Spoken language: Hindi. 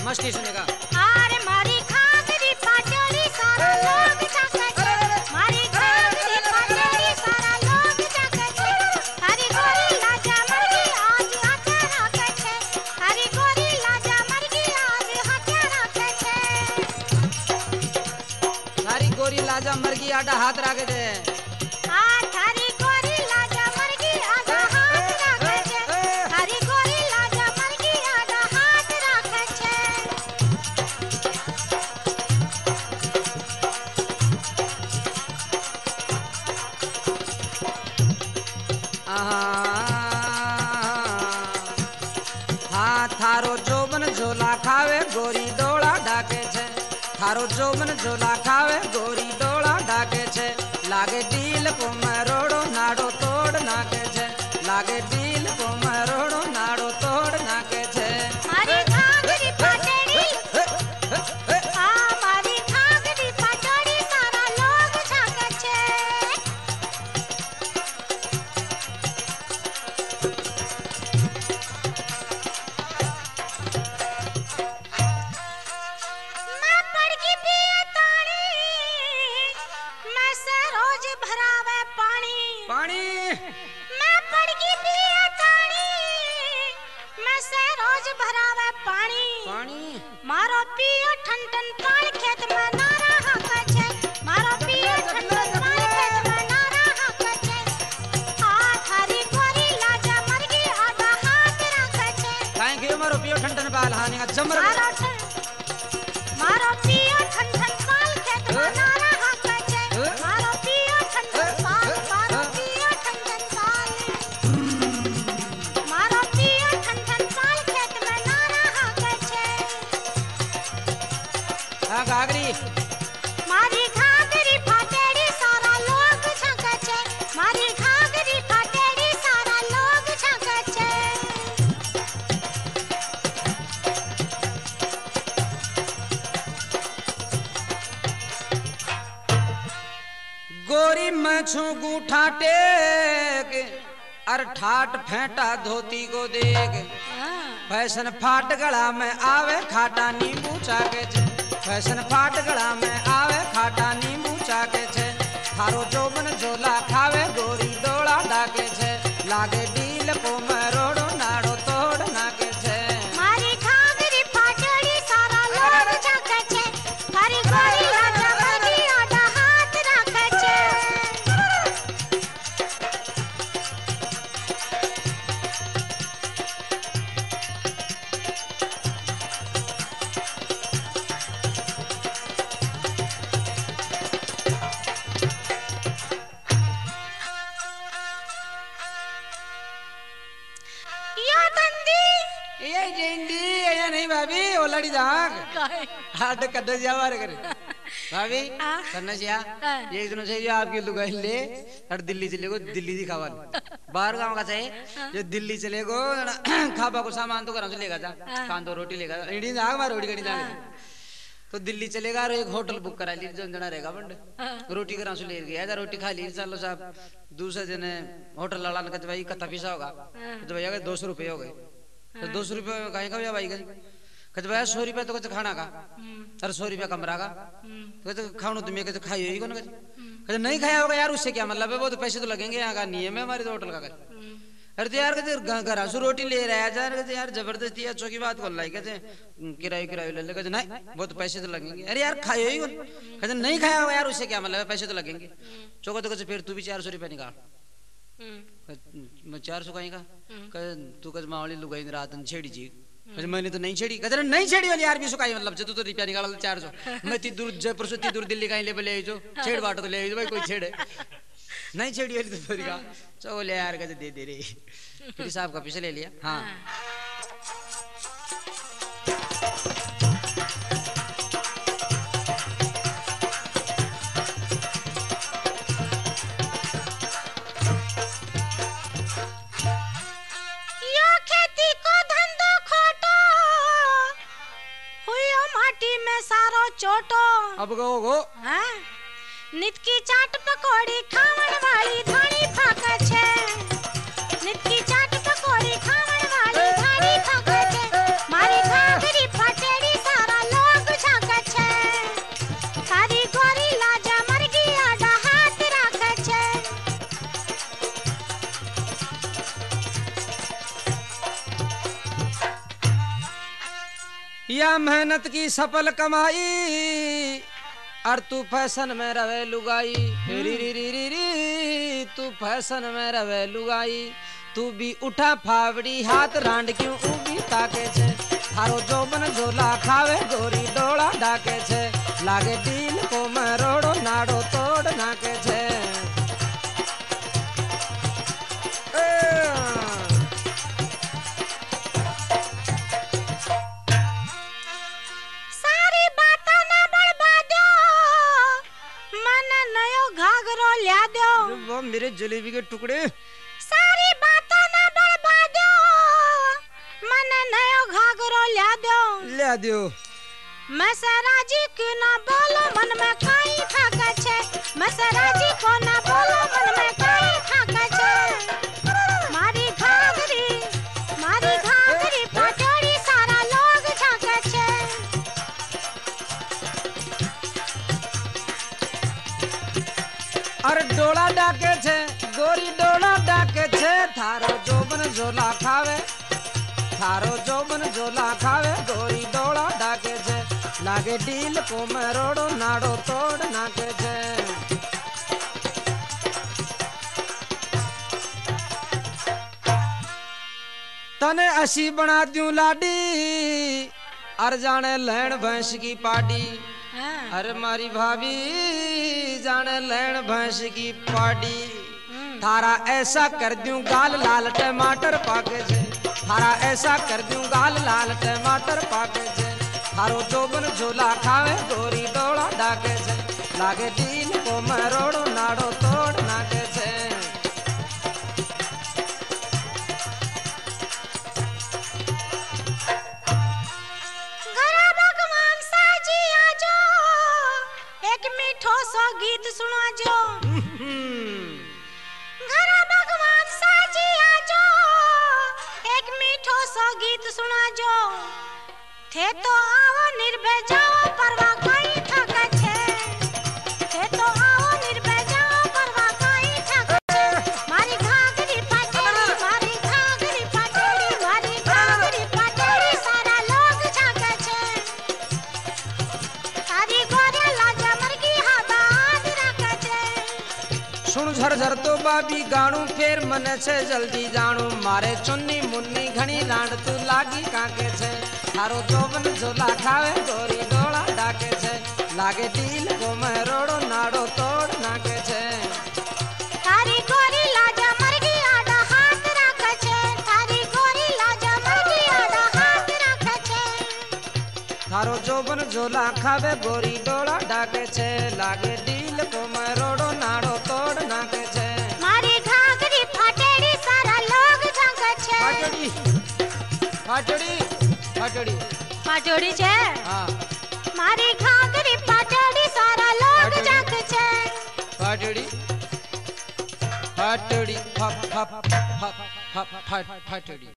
मस्ती सुनेगा। अरे मारी खागरी पाटड़ी सारा लोग जाके छे, मारी खागरी पाटड़ी सारा लोग जाके छे, हरी गोरी लाजा मरगी आज हाथे राखे छे, हरी गोरी लाजा मरगी आज हाथे राखे छे, सारी गोरी लाजा मरगी आडा हाथ राखे छे, थारी गोरी लाजा मरगी आधा हाथ राखे छे, थारी गोरी लाजा मरगी आधा हाथ राखे छे। हाँ थारो जोबन झोला खावे गोरी डोला ढाके छे, थारो जोबन झोला खावे गोरी डोला ढाके छे, लागे डील को मरोड़ो नाड़ो तोड़ नाके छे, लागे डील को मरोड़ो नाड़ो तोड़ नाके छे। मारी खागरी पाटड़ी मारी खागरी पाटड़ी सारा लोग जाके छे। मैं पड़गी पिए ताणी, मैं से रोज भरावे पानी, पानी मैं पड़गी पिए ताणी, मैं से रोज भरावे पानी, पानी मारो पियो ठन ठन पानी खेत में नारा हाके छे, मारो पियो ठन ठन पानी खेत में नारा हाके छे, थारी गोरी लाजा मरगी आधा हाथ राखे छे, काहे के मारो पियो ठंडन पाल हानि का जमर मारो पियो ठन ठन पाल खेत में नारा हाके छे, मारो पियो ठन ठन पाल, मारो पियो ठन ठन पाल, मारो पियो ठन ठन पाल खेत में नारा हाके छे। हाँ गागरी मारी घाघरी फाटेड़ी सारा लोग झांके छे, मारी घाघरी फाटेड़ी सारा लोग झांके छे। गोरी मछू गूठा टेक अर ठाट फेंटा धोती को देख, फैशन फाट गला में आवे खाटा नींबू चाके छे, फैशन फाट गला में आवे खाटा नींबू चाके छे, थारो जोबन झोला खावे गोरी डोला डाके छे, लागे डील को मरोड़ो नाड़ो तोड़ नाके छे। मारी घाघरी फाटेड़ी सारा लोग झांके छे, थारी गोरी लाजा मरगी आधा हाथ राखे छे। या दंदी ये जेंडी ये नहीं भाभी ओ लड़ी जाग हाट कद जावार करे भाभी करना चाहिए ये एक दिन से ये आपकी लुगाई ले और दिल्ली चले गो, दिल्ली दिखावा बाहर गांव का चाहिए जो दिल्ली चले गो खाबा को सामान तो घर से लेगा जा, कांदो रोटी लेगा इंडी जाग बार रोटी कड़ी जाग तो दिल्ली चलेगा और एक होटल बुक करा ली, जन जना रहेगा बंड रोटी घर से ले गया जा, रोटी खा ली चलो साहब, दूसरे दिन होटल वाला ने कहते भाई कत्ता पैसा होगा, तो भैया 200 रुपये हो गए, तो 200 रुपये कहीं का भैया भाई कहते भैया 100 रुपये तो कहते खाना का, अरे 100 रुपया कमरा का, तो कहते खाओ तुम्हें कहते खाई ही कौन, कहते नहीं खाया होगा यार उससे क्या मतलब है, वो तो पैसे तो लगेंगे, यहाँ का नियम है हमारे तो होटल का। अरे तो यार कहते घर से रोटी ले रहा है कहते यार जबरदस्ती या चौकी बात कर लाई, कहते किराए किराए ले ले, कहते नहीं वो तो पैसे तो लगेंगे, अरे यार खाए ही कहते नहीं खाया होगा यार उससे क्या मतलब है, पैसे तो लगेंगे, चौका तो कहते फिर तू भी 400 रुपया निकाल, मैं 400 कहीं का, तू कह मावली लुगाई रात छेड़ी जी, मैंने तो नहीं छेड़ी, कहते नहीं छेड़ी वाली यार भी सुखाई मतलब तू तो रुपया निकाल 400, मैं ती दूर जयपुर से ती दूर दिल्ली कहीं ले ले जो छेड़ बाट तो ले भाई कोई छेड़े नहीं छेड़ी वाली तो फिर का चलो ले यार कहते दे दे रे, फिर साहब का पैसे ले लिया। हाँ यो खेती को धंधो खोटो, हुयो माटी में सारो चोटो, अब गो हाँ? नित की चाट पकोड़ी खावन वाली धानी फाके छे, नित की चाट पकोड़ी खावन वाली धानी फाके छे, मारी घाघरी फाटेड़ी या मेहनत की सफल कमाई और तू फैशन में रवे लुगाई री री री री री तू फैशन में रवे लुगाई तू भी उठा फावड़ी हाथ रांड क्यों उभी ताके छे थारो जोबन झोला खावे गोरी डोला डाके छे लागे दिल को मरोड़ो नाड़ो तोड़ नाके छे सारी बाता ना बर्बादो मन नयो घाघरो ल्या दो वो मेरे जलेबी के टुकड़े सारी बाता ना बर्बादो मन नयो घाघरो ल्या दो मैं सराजी की ना बोलो मन में काई ठाका छे मैं सराजी को ना बोलो मन में काई ठाका छे मारी घाघरी पाटोड़ी सारा लोग झांके छे अरे डोला डाके छे गोरी डोला डाके छे थारो जोबन झोला खावे थारो जोबन झोला खावे गोरी डोला डाके छे लागे डील को मरोड़ो नाड़ो तोड़ नाके छे तने असी बना दूं लाडी अर जाने लैन भैंस की पाडी अरे मारी भाभी जाने लैन भैंस की पाडी थारा ऐसा कर दूं गाल लाल टमाटर पाके छे थारा ऐसा कर दूं गाल लाल टमाटर पाके छे थारो जोबन झोला खावे गोरी डोला डाके छे लागे दिल को मरोड़ो नाड़ो तोड़ नाके छे घरा भगवान साजी आजो एक मीठो सो गीत सुना जो घरा भगवान साजी आजो एक मीठो सो गीत सुना जो थे तो आओ निर्भय जाओ परवा कोई ठाका छे थे तो आओ निर्भय जाओ परवा कोई ठाका छे मारी घाघरी पाटोड़ी सारा लोग झांके छे तारी गोरे लाजा मरगी हादा आद राखे छे सुन झरझर तो बाबी गाणू फेर मने छे जल्दी जाणू मारे चुन्नी मुन्नी घणी लांड तू लागी काके छे थारो जोबन झोला खावे गोरी डोला डाके छे लागे दिल को मरोड़ो नाड़ो तोड़ नाके छे तारी गोरी लाजा मरगी आडा हाथ राखे छे तारी गोरी लाजा मरगी आडा हाथ राखे छे थारो जोबन झोला खावे गोरी डोला डाके छे लागे दिल को मरोड़ो नाड़ो तोड़ नाके छे मारी घाघरी फाटेड़ी सारा लोग झांके छे फाटड़ी पाटोड़ी छे हाँ मारी घाघरी पाटोड़ी सारा लोग झांके छे फाटड़ी फाटड़ी फाटड़ी